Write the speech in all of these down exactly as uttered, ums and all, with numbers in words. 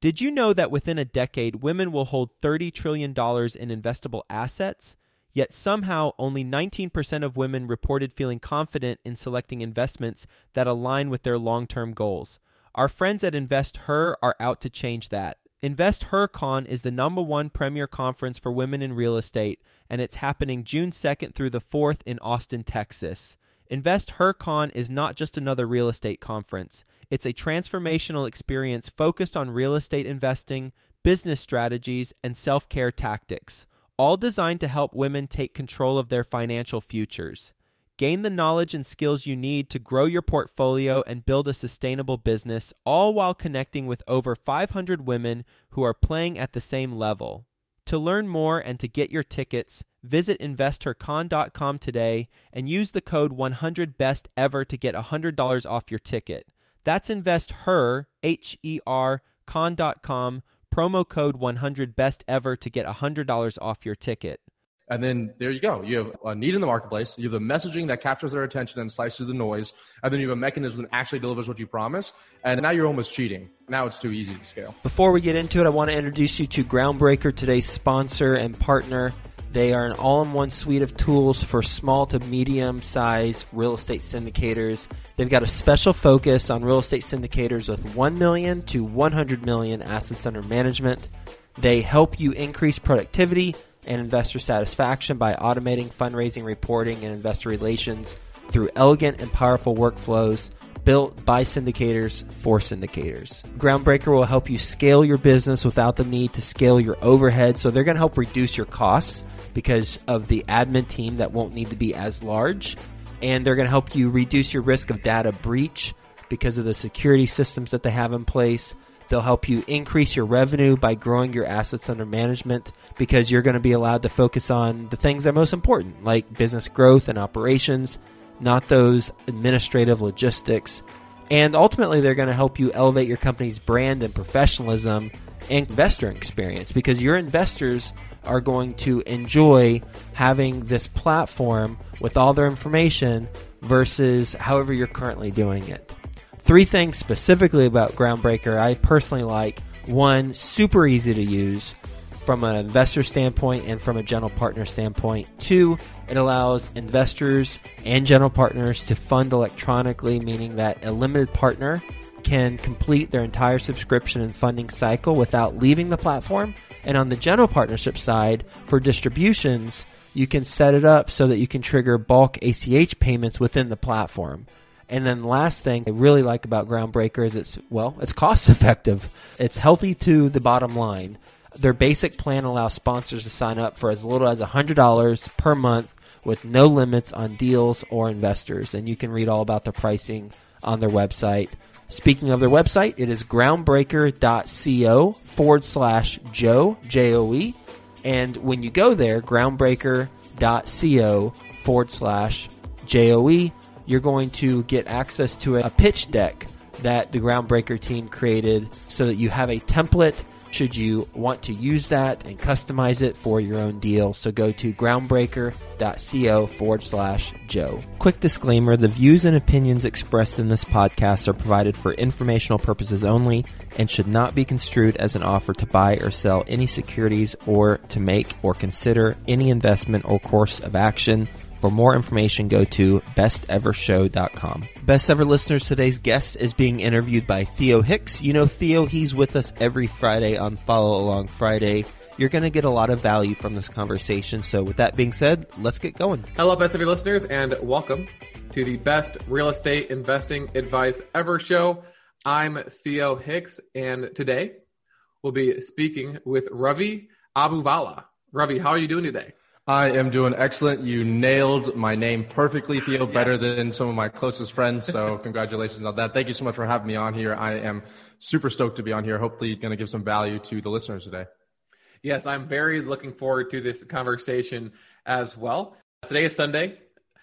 Did you know that within a decade, women will hold thirty trillion dollars in investable assets? Yet somehow only nineteen percent of women reported feeling confident in selecting investments that align with their long-term goals. Our friends at InvestHer are out to change that. InvestHerCon is the number one premier conference for women in real estate, and it's happening June second through the fourth in Austin, Texas. InvestHerCon is not just another real estate conference. It's a transformational experience focused on real estate investing, business strategies, and self-care tactics, all designed to help women take control of their financial futures. Gain the knowledge and skills you need to grow your portfolio and build a sustainable business, all while connecting with over five hundred women who are playing at the same level. To learn more and to get your tickets, visit investor con dot com today and use the code one hundred best ever to get one hundred dollars off your ticket. That's InvestHer, H E R, con dot com, promo code one hundred best ever to get one hundred dollars off your ticket. And then there you go. You have a need in the marketplace. You have the messaging that captures their attention and slices through the noise. And then you have a mechanism that actually delivers what you promise. And now you're almost cheating. Now it's too easy to scale. Before we get into it, I want to introduce you to Groundbreaker, today's sponsor and partner. They are an all-in-one suite of tools for small to medium-sized real estate syndicators. They've got a special focus on real estate syndicators with one million to one hundred million assets under management. They help you increase productivity and investor satisfaction by automating fundraising, reporting, and investor relations through elegant and powerful workflows built by syndicators for syndicators. Groundbreaker will help you scale your business without the need to scale your overhead. So they're going to help reduce your costs because of the admin team that won't need to be as large. And they're going to help you reduce your risk of data breach because of the security systems that they have in place. They'll help you increase your revenue by growing your assets under management because you're going to be allowed to focus on the things that are most important, like business growth and operations, not those administrative logistics. And ultimately, they're going to help you elevate your company's brand and professionalism and investor experience because your investors are going to enjoy having this platform with all their information versus however you're currently doing it. Three things specifically about Groundbreaker I personally like. One, super easy to use from an investor standpoint and from a general partner standpoint. Two, it allows investors and general partners to fund electronically, meaning that a limited partner can complete their entire subscription and funding cycle without leaving the platform. And on the general partnership side, for distributions, you can set it up so that you can trigger bulk A C H payments within the platform. And then the last thing I really like about Groundbreaker is it's, well, it's cost effective. It's healthy to the bottom line. Their basic plan allows sponsors to sign up for as little as one hundred dollars per month with no limits on deals or investors. And you can read all about their pricing on their website. Speaking of their website, it is groundbreaker.co forward slash Joe, J O E. And when you go there, groundbreaker.co forward slash J O E, you're going to get access to a pitch deck that the Groundbreaker team created so that you have a template should you want to use that and customize it for your own deal. So go to groundbreaker.co forward slash Joe. Quick disclaimer, the views and opinions expressed in this podcast are provided for informational purposes only and should not be construed as an offer to buy or sell any securities or to make or consider any investment or course of action. For more information, go to best ever show dot com. Best Ever listeners, today's guest is being interviewed by Theo Hicks. You know Theo, he's with us every Friday on Follow Along Friday. You're going to get a lot of value from this conversation. So with that being said, let's get going. Hello, Best Ever listeners, and welcome to the Best Real Estate Investing Advice Ever show. I'm Theo Hicks, and today we'll be speaking with Ravi Abuvala. Ravi, how are you doing today? I am doing excellent. You nailed my name perfectly, Theo, better Yes. than some of my closest friends. So congratulations on that. Thank you so much for having me on here. I am super stoked to be on here. Hopefully going to give some value to the listeners today. Yes, I'm very looking forward to this conversation as well. Today is Sunday,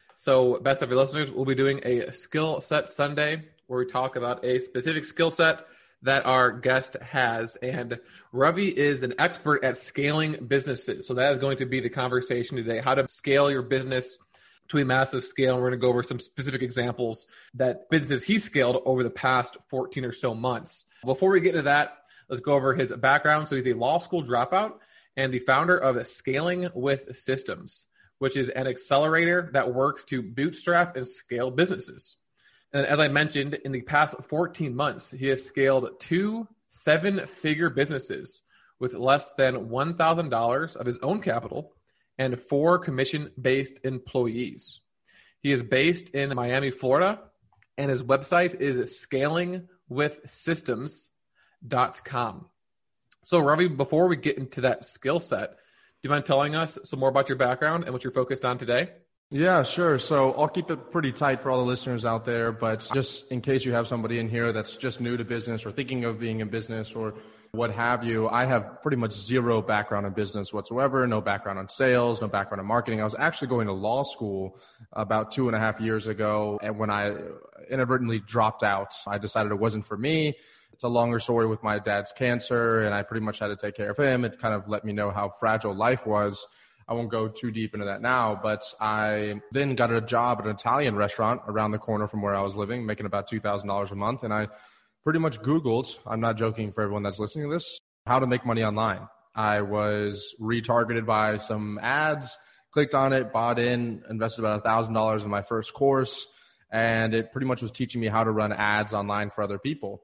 so Best Ever listeners, we'll be doing a Skill Set Sunday where we talk about a specific skill set that our guest has. And Ravi is an expert at scaling businesses. So that is going to be the conversation today, how to scale your business to a massive scale. And we're going to go over some specific examples that businesses he scaled over the past fourteen or so months. Before we get into that, Let's go over his background. So he's a law school dropout and the founder of Scaling with Systems, which is an accelerator that works to bootstrap and scale businesses. And as I mentioned, in the past fourteen months, he has scaled two seven-figure businesses with less than one thousand dollars of his own capital and four commission-based employees. He is based in Miami, Florida, and his website is scaling with systems dot com. So Ravi, before we get into that skill set, do you mind telling us some more about your background and what you're focused on today? Yeah, sure. So I'll keep it pretty tight for all the listeners out there, but just in case you have somebody in here that's just new to business or thinking of being in business or what have you, I have pretty much zero background in business whatsoever, no background on sales, no background in marketing. I was actually going to law school about two and a half years ago, and when I inadvertently dropped out, I decided it wasn't for me. It's a longer story with my dad's cancer, and I pretty much had to take care of him. It kind of let me know how fragile life was. I won't go too deep into that now, but I then got a job at an Italian restaurant around the corner from where I was living, making about two thousand dollars a month. And I pretty much Googled, I'm not joking for everyone that's listening to this, how to make money online. I was retargeted by some ads, clicked on it, bought in, invested about one thousand dollars in my first course, and it pretty much was teaching me how to run ads online for other people.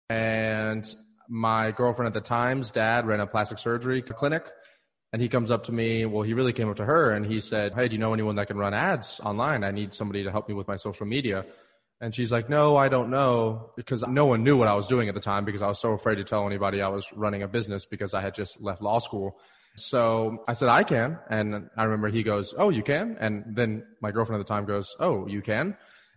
And my girlfriend at the time's dad ran a plastic surgery clinic, and he comes up to me, well, he really came up to her, and he said, hey, do you know anyone that can run ads online? I need somebody to help me with my social media. And she's like, no, I don't know, because no one knew what I was doing at the time because I was so afraid to tell anybody I was running a business because I had just left law school. So I said, I can. And I remember he goes, oh, you can? And then my girlfriend at the time goes, oh, you can?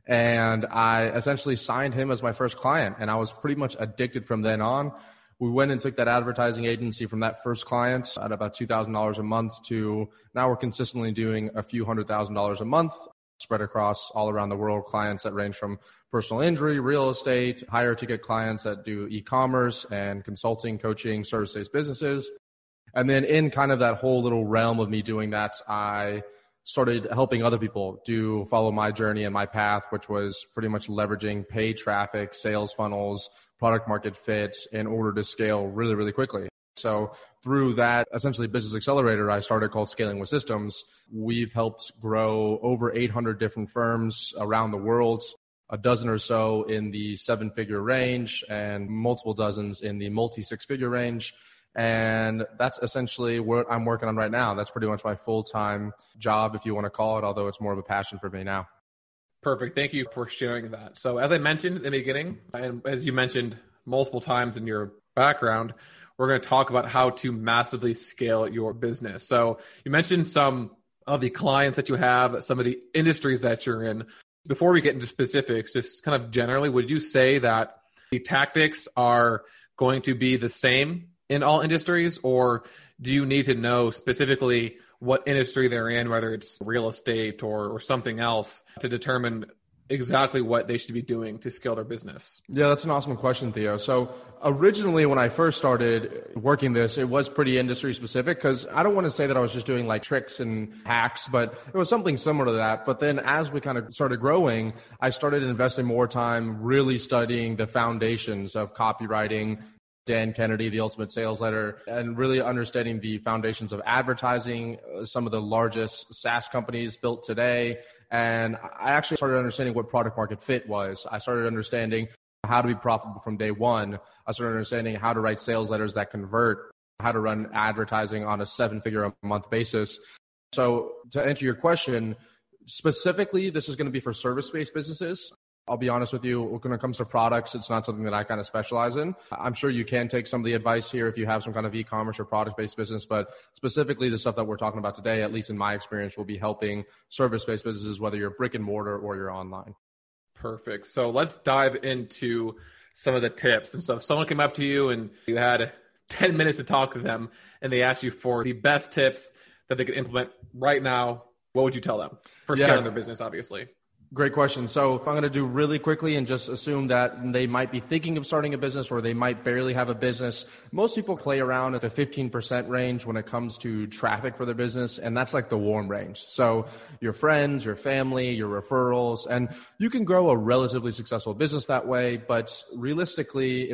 And I essentially signed him as my first client. And I was pretty much addicted from then on. We went and took that advertising agency from that first client at about two thousand dollars a month to now we're consistently doing a few hundred thousand dollars a month, spread across all around the world, clients that range from personal injury, real estate, higher ticket clients that do e-commerce and consulting, coaching, service-based businesses. And then in kind of that whole little realm of me doing that, I started helping other people do follow my journey and my path, which was pretty much leveraging paid traffic, sales funnels, product market fit in order to scale really, really quickly. So through that essentially business accelerator I started called Scaling with Systems, we've helped grow over eight hundred different firms around the world, a dozen or so in the seven-figure range and multiple dozens in the multi-six-figure range. And that's essentially what I'm working on right now. That's pretty much my full-time job, if you want to call it, although it's more of a passion for me now. Perfect. Thank you for sharing that. So as I mentioned in the beginning, and as you mentioned multiple times in your background, we're going to talk about how to massively scale your business. So you mentioned some of the clients that you have, some of the industries that you're in. Before we get into specifics, just kind of generally, would you say that the tactics are going to be the same in all industries, or do you need to know specifically what industry they're in, whether it's real estate or, or something else, to determine exactly what they should be doing to scale their business? Yeah, that's an awesome question, Theo. So originally when I first started working this, it was pretty industry specific because I don't want to say that I was just doing like tricks and hacks, but it was something similar to that. But then as we kind of started growing, I started investing more time really studying the foundations of copywriting, Dan Kennedy, The Ultimate Sales Letter, and really understanding the foundations of advertising, some of the largest SaaS companies built today. And I actually started understanding what product market fit was. I started understanding how to be profitable from day one. I started understanding how to write sales letters that convert, how to run advertising on a seven-figure a month basis. So to answer your question, specifically, this is going to be for service-based businesses. I'll be honest with you, when it comes to products, it's not something that I kind of specialize in. I'm sure you can take some of the advice here if you have some kind of e-commerce or product-based business, but specifically the stuff that we're talking about today, at least in my experience, will be helping service-based businesses, whether you're brick and mortar or you're online. Perfect. So let's dive into some of the tips. And so if someone came up to you and you had ten minutes to talk to them and they asked you for the best tips that they could implement right now, what would you tell them for scaling yeah. their business, obviously? Great question. So I'm going to do really quickly and just assume that they might be thinking of starting a business or they might barely have a business. Most people play around at the fifteen percent range when it comes to traffic for their business, and that's like the warm range. So your friends, your family, your referrals, and you can grow a relatively successful business that way, but realistically, it's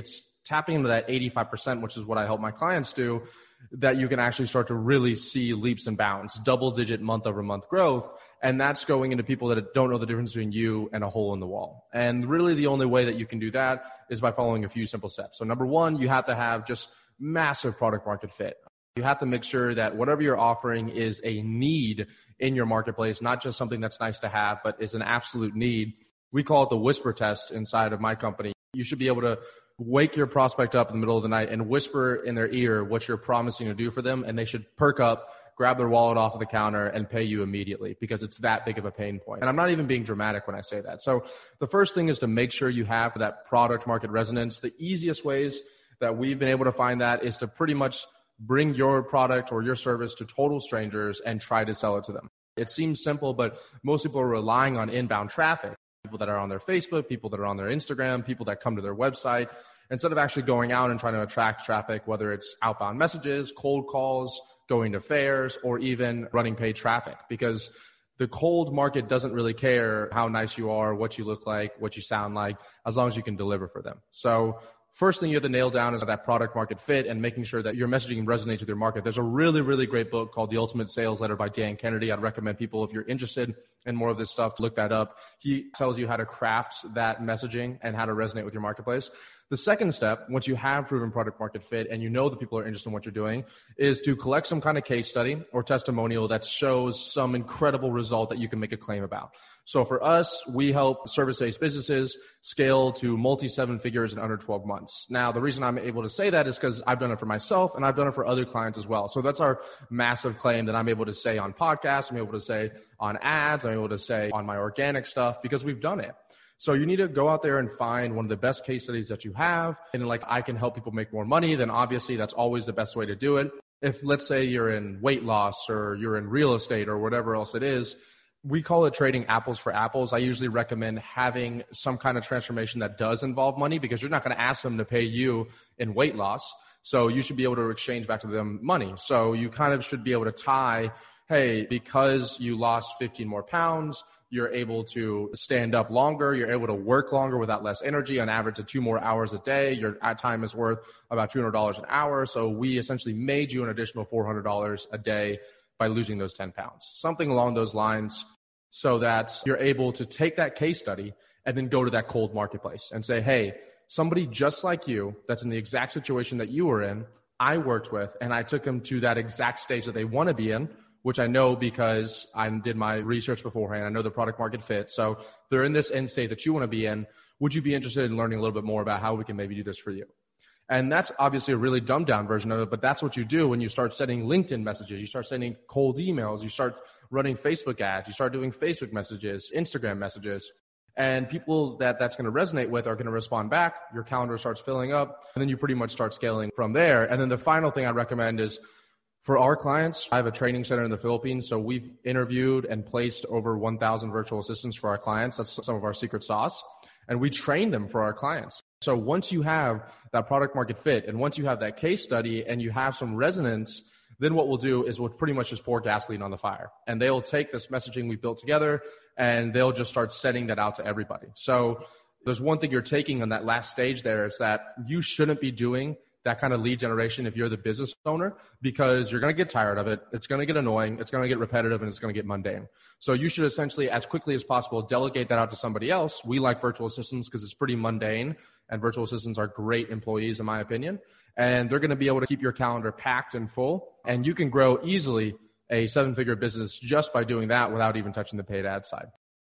tapping into that eighty-five percent, which is what I help my clients do, that you can actually start to really see leaps and bounds, double digit month over month growth. And that's going into people that don't know the difference between you and a hole in the wall. And really the only way that you can do that is by following a few simple steps. So number one, you have to have just massive product market fit. You have to make sure that whatever you're offering is a need in your marketplace, not just something that's nice to have, but is an absolute need. We call it the whisper test inside of my company. You should be able to wake your prospect up in the middle of the night and whisper in their ear what you're promising to do for them, and they should perk up, grab their wallet off of the counter, and pay you immediately because it's that big of a pain point. And I'm not even being dramatic when I say that. So the first thing is to make sure you have that product market resonance. The easiest ways that we've been able to find that is to pretty much bring your product or your service to total strangers and try to sell it to them. It seems simple, but most people are relying on inbound traffic. People that are on their Facebook, people that are on their Instagram, people that come to their website, instead of actually going out and trying to attract traffic, whether it's outbound messages, cold calls, going to fairs, or even running paid traffic. Because the cold market doesn't really care how nice you are, what you look like, what you sound like, as long as you can deliver for them. So first thing you have to nail down is that product market fit and making sure that your messaging resonates with your market. There's a really, really great book called The Ultimate Sales Letter by Dan Kennedy. I'd recommend people, if you're interested in more of this stuff, to look that up. He tells you how to craft that messaging and how to resonate with your marketplace. The second step, once you have proven product market fit and you know that people are interested in what you're doing, is to collect some kind of case study or testimonial that shows some incredible result that you can make a claim about. So for us, we help service-based businesses scale to multi-seven figures in under twelve months. Now, the reason I'm able to say that is because I've done it for myself and I've done it for other clients as well. So that's our massive claim that I'm able to say on podcasts, I'm able to say on ads, I'm able to say on my organic stuff, because we've done it. So you need to go out there and find one of the best case studies that you have. And like, I can help people make more money, then obviously that's always the best way to do it. If let's say you're in weight loss or you're in real estate or whatever else it is, we call it trading apples for apples. I usually recommend having some kind of transformation that does involve money, because you're not going to ask them to pay you in weight loss. So you should be able to exchange back to them money. So you kind of should be able to tie, hey, because you lost fifteen more pounds, you're able to stand up longer. You're able to work longer without less energy, on average of two more hours a day. Your time is worth about two hundred dollars an hour. So we essentially made you an additional four hundred dollars a day by losing those ten pounds, something along those lines, so that you're able to take that case study and then go to that cold marketplace and say, hey, somebody just like you that's in the exact situation that you were in, I worked with, and I took them to that exact stage that they want to be in, which I know because I did my research beforehand. I know the product market fit. So they're in this end state that you want to be in. Would you be interested in learning a little bit more about how we can maybe do this for you? And that's obviously a really dumbed down version of it, but that's what you do when you start sending LinkedIn messages. You start sending cold emails. You start running Facebook ads. You start doing Facebook messages, Instagram messages. And people that that's going to resonate with are going to respond back. Your calendar starts filling up, and then you pretty much start scaling from there. And then the final thing I recommend is, for our clients, I have a training center in the Philippines, so we've interviewed and placed over one thousand virtual assistants for our clients. That's some of our secret sauce. And we train them for our clients. So once you have that product market fit, and once you have that case study and you have some resonance, then what we'll do is we'll pretty much just pour gasoline on the fire. And they'll take this messaging we built together and they'll just start sending that out to everybody. So there's one thing you're taking on that last stage there, is that you shouldn't be doing that kind of lead generation if you're the business owner, because you're going to get tired of it. It's going to get annoying. It's going to get repetitive, and it's going to get mundane. So you should essentially, as quickly as possible, delegate that out to somebody else. We like virtual assistants because it's pretty mundane, and virtual assistants are great employees, in my opinion. And they're going to be able to keep your calendar packed and full, and you can grow easily a seven-figure business just by doing that without even touching the paid ad side.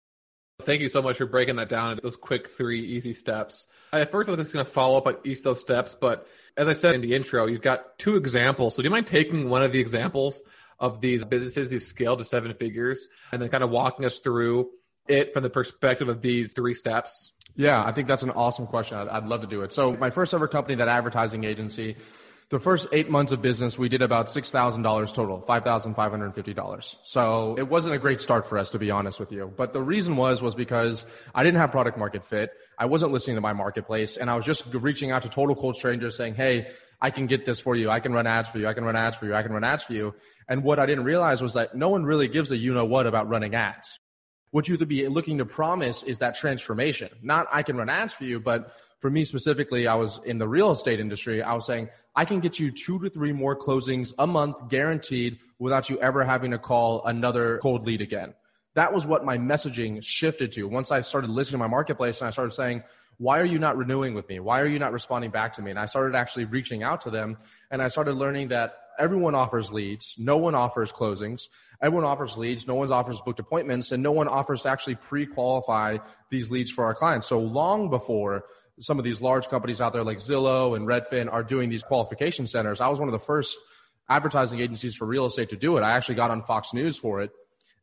Thank you so much for breaking that down into those quick three easy steps. At first, I was just going to follow up on each of those steps, but as I said in the intro, you've got two examples. So do you mind taking one of the examples of these businesses who scaled to seven figures and then kind of walking us through it from the perspective of these three steps? Yeah, I think that's an awesome question. I'd, I'd love to do it. So my first ever company, that advertising agency, the first eight months of business, we did about six thousand dollars total, five thousand five hundred fifty dollars. So it wasn't a great start for us, to be honest with you. But the reason was, was because I didn't have product market fit. I wasn't listening to my marketplace. And I was just reaching out to total cold strangers saying, hey, I can get this for you. I can run ads for you. I can run ads for you. I can run ads for you. And what I didn't realize was that no one really gives a you-know-what about running ads. What you would be looking to promise is that transformation. Not I can run ads for you, but for me specifically, I was in the real estate industry. I was saying, I can get you two to three more closings a month guaranteed without you ever having to call another cold lead again. That was what my messaging shifted to. Once I started listening to my marketplace and I started saying, why are you not renewing with me? Why are you not responding back to me? And I started actually reaching out to them, and I started learning that everyone offers leads. No one offers closings. Everyone offers leads. No one offers booked appointments, and no one offers to actually pre-qualify these leads for our clients. So long before some of these large companies out there like Zillow and Redfin are doing these qualification centers, I was one of the first advertising agencies for real estate to do it. I actually got on Fox News for it.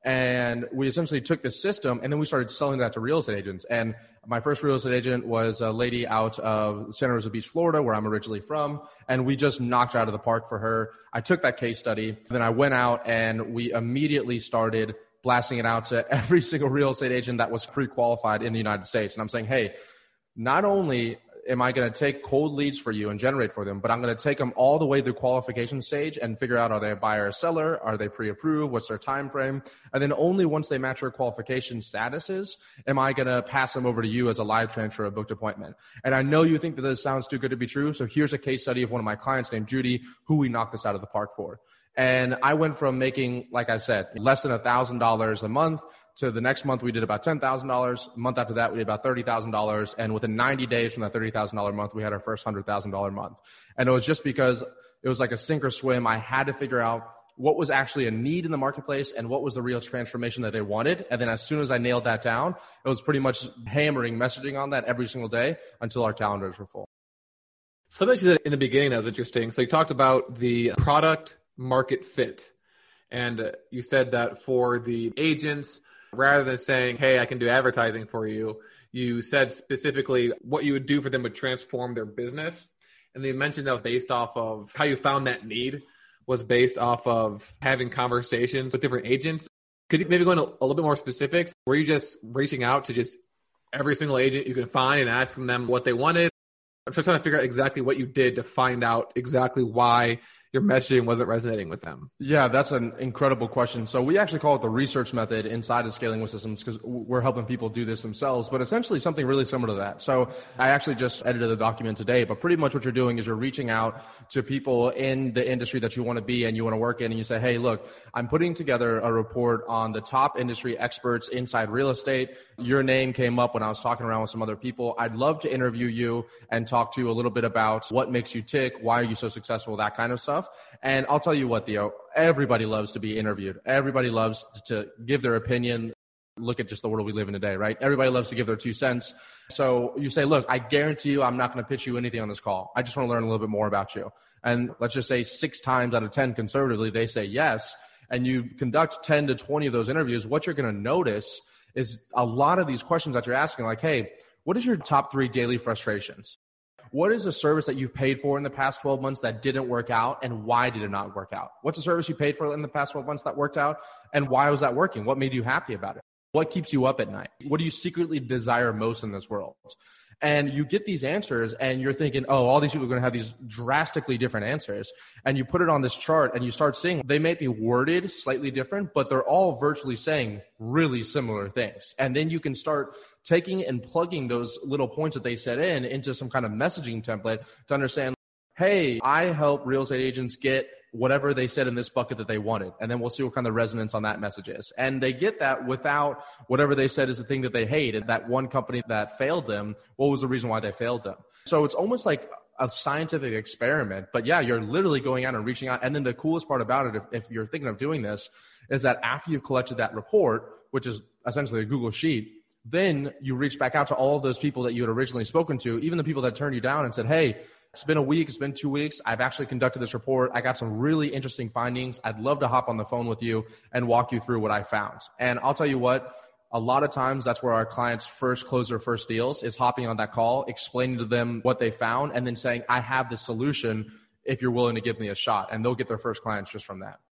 And we essentially took this system and then we started selling that to real estate agents. And my first real estate agent was a lady out of Santa Rosa Beach, Florida, where I'm originally from. And we just knocked out of the park for her. I took that case study. Then I went out and we immediately started blasting it out to every single real estate agent that was pre-qualified in the United States. And I'm saying, hey, not only am I going to take cold leads for you and generate for them, but I'm going to take them all the way through qualification stage and figure out, are they a buyer or seller? Are they pre-approved? What's their time frame? And then only once they match your qualification statuses am I going to pass them over to you as a live transfer or booked appointment. And I know you think that this sounds too good to be true. So here's a case study of one of my clients named Judy, who we knocked this out of the park for. And I went from making, like I said, less than one thousand dollars a month to the next month we did about ten thousand dollars. A month after that, we did about thirty thousand dollars. And within ninety days from that thirty thousand dollars month, we had our first one hundred thousand dollars month. And it was just because it was like a sink or swim. I had to figure out what was actually a need in the marketplace and what was the real transformation that they wanted. And then as soon as I nailed that down, it was pretty much hammering messaging on that every single day until our calendars were full. Something you said in the beginning that was interesting. So you talked about the product market fit. And you said that for the agents, rather than saying, hey, I can do advertising for you, you said specifically what you would do for them would transform their business. And you mentioned that was based off of how you found that need was based off of having conversations with different agents. Could you maybe go into a little bit more specifics? Were you just reaching out to just every single agent you can find and asking them what they wanted? I'm just trying to figure out exactly what you did to find out exactly why your messaging wasn't resonating with them. Yeah, that's an incredible question. So we actually call it the research method inside of Scaling with Systems because we're helping people do this themselves, but essentially something really similar to that. So I actually just edited the document today, but pretty much what you're doing is you're reaching out to people in the industry that you want to be and you want to work in, and you say, hey, look, I'm putting together a report on the top industry experts inside real estate. Your name came up when I was talking around with some other people. I'd love to interview you and talk to you a little bit about what makes you tick, why are you so successful, that kind of stuff. And I'll tell you what, Theo, everybody loves to be interviewed. Everybody loves to give their opinion. Look at just the world we live in today, right? Everybody loves to give their two cents. So you say, look, I guarantee you I'm not going to pitch you anything on this call. I just want to learn a little bit more about you. And let's just say six times out of ten conservatively, they say yes. And you conduct ten to twenty of those interviews. What you're going to notice is a lot of these questions that you're asking, like, hey, what is your top three daily frustrations? What is a service that you paid for in the past twelve months that didn't work out, and why did it not work out? What's a service you paid for in the past twelve months that worked out, and why was that working? What made you happy about it? What keeps you up at night? What do you secretly desire most in this world? And you get these answers and you're thinking, oh, all these people are going to have these drastically different answers. And you put it on this chart and you start seeing they may be worded slightly different, but they're all virtually saying really similar things. And then you can start taking and plugging those little points that they set in into some kind of messaging template to understand, hey, I help real estate agents get whatever they said in this bucket that they wanted. And then we'll see what kind of resonance on that message is. And they get that without whatever they said is the thing that they hate. And that one company that failed them, what was the reason why they failed them? So it's almost like a scientific experiment. But yeah, you're literally going out and reaching out. And then the coolest part about it, if, if you're thinking of doing this, is that after you've collected that report, which is essentially a Google Sheet, then you reach back out to all of those people that you had originally spoken to, even the people that turned you down and said, hey, it's been a week, it's been two weeks. I've actually conducted this report. I got some really interesting findings. I'd love to hop on the phone with you and walk you through what I found. And I'll tell you what, a lot of times that's where our clients first close their first deals is hopping on that call, explaining to them what they found, and then saying, I have the solution if you're willing to give me a shot. And they'll get their first clients just from that.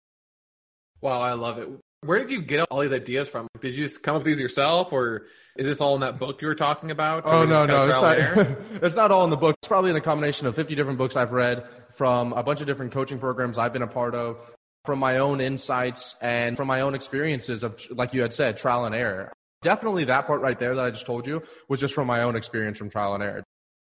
Wow, I love it. Where did you get all these ideas from? Did you just come up with these yourself, or is this all in that book you were talking about? Oh, no, no. It's not, it's not all in the book. It's probably in a combination of fifty different books I've read from a bunch of different coaching programs I've been a part of, from my own insights and from my own experiences of, like you had said, trial and error. Definitely that part right there that I just told you was just from my own experience from trial and error.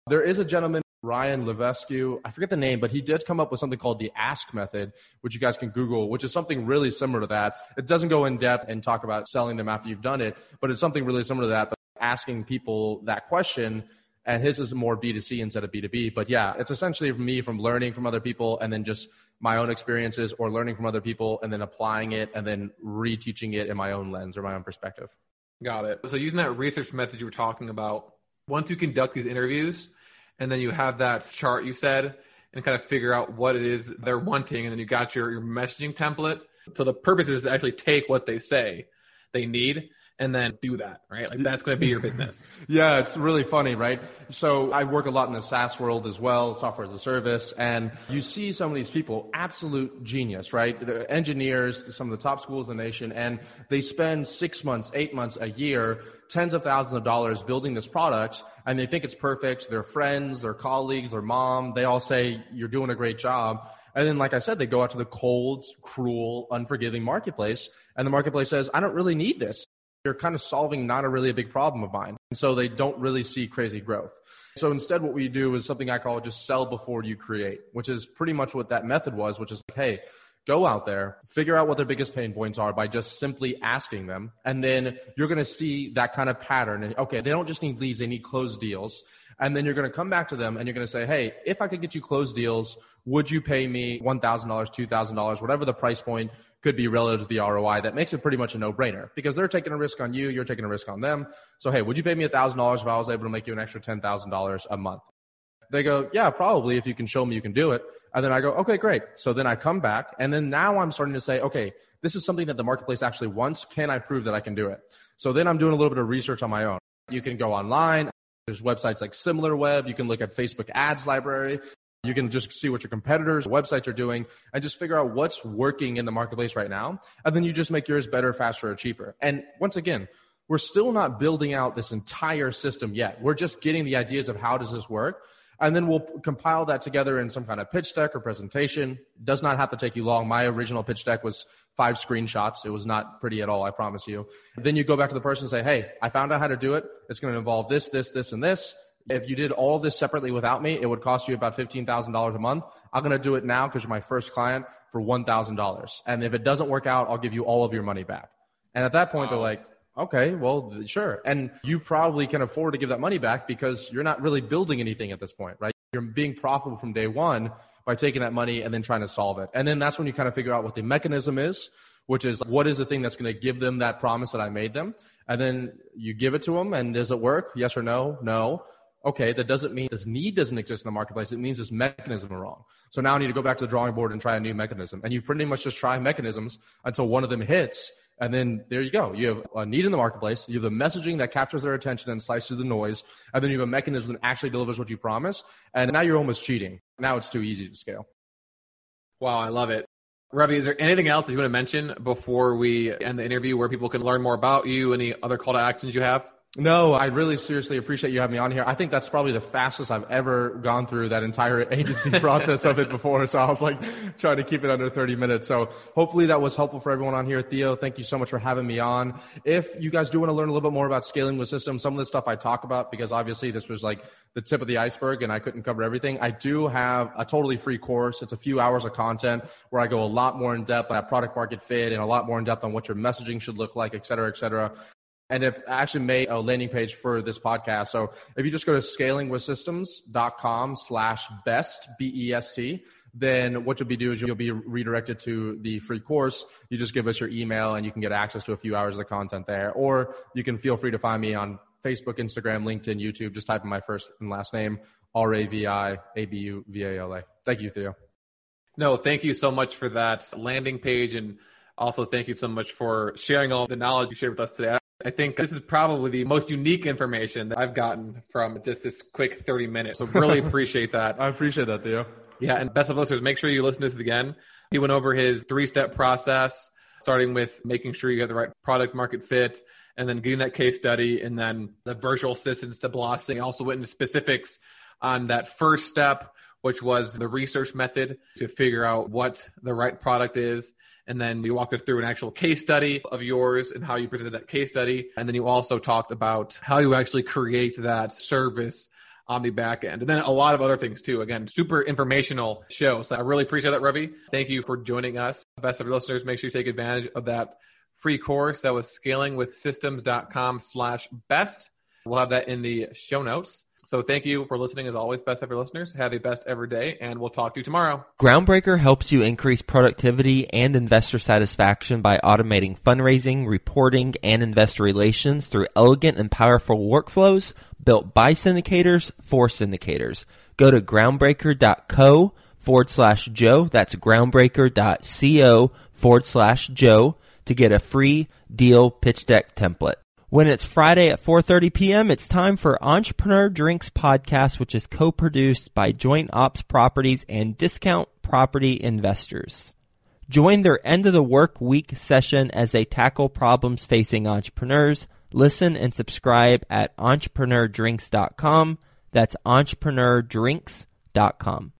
There is a gentleman, Ryan Levesque, I forget the name, but he did come up with something called the ask method, which you guys can Google, which is something really similar to that. It doesn't go in depth and talk about selling them after you've done it, but it's something really similar to that, but asking people that question. And his is more B two C instead of B two B. But yeah, it's essentially me from learning from other people and then just my own experiences, or learning from other people and then applying it and then reteaching it in my own lens or my own perspective. Got it. So using that research method you were talking about, once you conduct these interviews and then you have that chart you said and kind of figure out what it is they're wanting, and then you got your, your messaging template. So the purpose is to actually take what they say they need and then do that, right? Like that's going to be your business. Yeah, it's really funny, right? So I work a lot in the SaaS world as well, software as a service, and you see some of these people, absolute genius, right? They're engineers, some of the top schools in the nation, and they spend six months, eight months, a year, tens of thousands of dollars building this product, and they think it's perfect. Their friends, their colleagues, their mom, they all say, you're doing a great job. And then, like I said, they go out to the cold, cruel, unforgiving marketplace, and the marketplace says, I don't really need this. You're kind of solving not a really a big problem of mine. And so they don't really see crazy growth. So instead, what we do is something I call just sell before you create, which is pretty much what that method was, which is like, hey, go out there, figure out what their biggest pain points are by just simply asking them. And then you're going to see that kind of pattern. And okay, they don't just need leads, they need closed deals. And then you're going to come back to them and you're going to say, hey, if I could get you closed deals, would you pay me one thousand dollars, two thousand dollars, whatever the price point could be relative to the R O I? That makes it pretty much a no-brainer because they're taking a risk on you, you're taking a risk on them. So, hey, would you pay me one thousand dollars if I was able to make you an extra ten thousand dollars a month? They go, yeah, probably, if you can show me you can do it. And then I go, okay, great. So then I come back, and then now I'm starting to say, okay, this is something that the marketplace actually wants. Can I prove that I can do it? So then I'm doing a little bit of research on my own. You can go online. There's websites like SimilarWeb. You can look at Facebook ads library. You can just see what your competitors' websites are doing and just figure out what's working in the marketplace right now. And then you just make yours better, faster, or cheaper. And once again, we're still not building out this entire system yet. We're just getting the ideas of how does this work. And then we'll compile that together in some kind of pitch deck or presentation. It does not have to take you long. My original pitch deck was five screenshots. It was not pretty at all, I promise you. Then you go back to the person and say, hey, I found out how to do it. It's going to involve this, this, this, and this. If you did all this separately without me, it would cost you about fifteen thousand dollars a month. I'm going to do it now because you're my first client for one thousand dollars. And if it doesn't work out, I'll give you all of your money back. And at that point, wow. They're like, okay, well, sure. And you probably can afford to give that money back because you're not really building anything at this point, right? You're being profitable from day one by taking that money and then trying to solve it. And then that's when you kind of figure out what the mechanism is, which is what is the thing that's going to give them that promise that I made them. And then you give it to them, and does it work? Yes or no? No. Okay, that doesn't mean this need doesn't exist in the marketplace. It means this mechanism is wrong. So now I need to go back to the drawing board and try a new mechanism. And you pretty much just try mechanisms until one of them hits. And then there you go. You have a need in the marketplace. You have the messaging that captures their attention and slices through the noise. And then you have a mechanism that actually delivers what you promise. And now you're almost cheating. Now it's too easy to scale. Wow, I love it. Ravi, is there anything else that you want to mention before we end the interview where people can learn more about you? Any other call to actions you have? No, I really seriously appreciate you having me on here. I think that's probably the fastest I've ever gone through that entire agency process of it before. So I was like trying to keep it under thirty minutes. So hopefully that was helpful for everyone on here. Theo, thank you so much for having me on. If you guys do want to learn a little bit more about scaling with systems, some of the stuff I talk about, because obviously this was like the tip of the iceberg and I couldn't cover everything. I do have a totally free course. It's a few hours of content where I go a lot more in depth on that product market fit and a lot more in depth on what your messaging should look like, et cetera, et cetera. And if I actually made a landing page for this podcast. So if you just go to scalingwithsystems.com slash best, B E S T, then what you'll be doing is you'll be redirected to the free course. You just give us your email and you can get access to a few hours of the content there. Or you can feel free to find me on Facebook, Instagram, LinkedIn, YouTube. Just type in my first and last name, R A V I A B U V A L A. Thank you, Theo. No, thank you so much for that landing page. And also thank you so much for sharing all the knowledge you shared with us today. I think this is probably the most unique information that I've gotten from just this quick thirty minutes. So really appreciate that. I appreciate that, Theo. Yeah, and best of listeners, make sure you listen to this again. He went over his three-step process, starting with making sure you have the right product market fit, and then getting that case study, and then the virtual assistants to Blossing. He also went into specifics on that first step, which was the research method to figure out what the right product is. And then you walked us through an actual case study of yours and how you presented that case study. And then you also talked about how you actually create that service on the back end. And then a lot of other things too. Again, super informational show. So I really appreciate that, Ravi. Thank you for joining us. Best of your listeners, make sure you take advantage of that free course that was scalingwithsystems.com slash best. We'll have that in the show notes. So thank you for listening as always, best ever listeners. Have a best ever day, and we'll talk to you tomorrow. Groundbreaker helps you increase productivity and investor satisfaction by automating fundraising, reporting, and investor relations through elegant and powerful workflows built by syndicators for syndicators. Go to groundbreaker.co forward slash Joe. That's groundbreaker.co forward slash Joe to get a free deal pitch deck template. When it's Friday at four thirty p.m., it's time for Entrepreneur Drinks Podcast, which is co-produced by Joint Ops Properties and Discount Property Investors. Join their end of the work week session as they tackle problems facing entrepreneurs. Listen and subscribe at entrepreneur drinks dot com. That's entrepreneur drinks dot com.